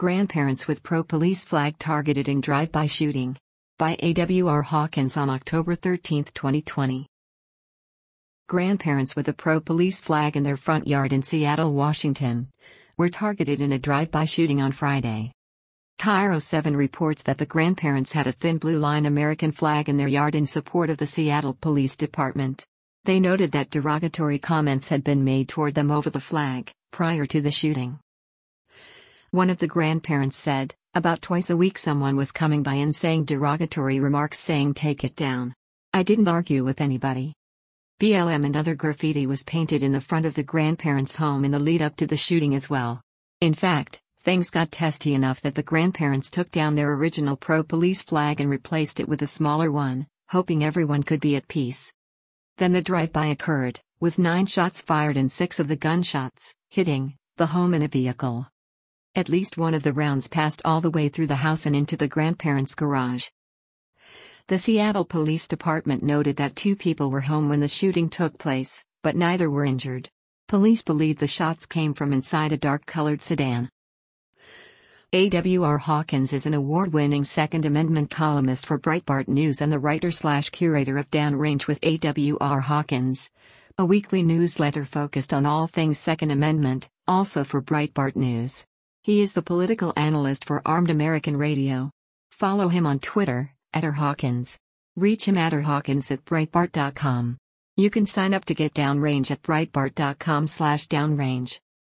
Grandparents with pro-police flag targeted in drive-by shooting. By A.W.R. Hawkins on October 13, 2020. Grandparents with a pro-police flag in their front yard in Seattle, Washington, were targeted in a drive-by shooting on Friday. KIRO 7 reports that the grandparents had a thin blue line American flag in their yard in support of the Seattle Police Department. They noted that derogatory comments had been made toward them over the flag prior to the shooting. One of the grandparents said, "About twice a week someone was coming by and saying derogatory remarks saying take it down. I didn't argue with anybody." BLM and other graffiti was painted in the front of the grandparents' home in the lead up to the shooting as well. In fact, things got testy enough that the grandparents took down their original pro-police flag and replaced it with a smaller one, hoping everyone could be at peace. Then the drive-by occurred, with 9 shots fired and 6 of the gunshots hitting the home and a vehicle. At least one of the rounds passed all the way through the house and into the grandparents' garage. The Seattle Police Department noted that 2 people were home when the shooting took place, but neither were injured. Police believe the shots came from inside a dark-colored sedan. A.W.R. Hawkins is an award-winning Second Amendment columnist for Breitbart News and the writer/curator of Downrange with A.W.R. Hawkins, a weekly newsletter focused on all things Second Amendment, also for Breitbart News. He is the political analyst for Armed American Radio. Follow him on Twitter, @RHawkins. Reach him at rhawkins@breitbart.com. You can sign up to get Downrange at breitbart.com/downrange.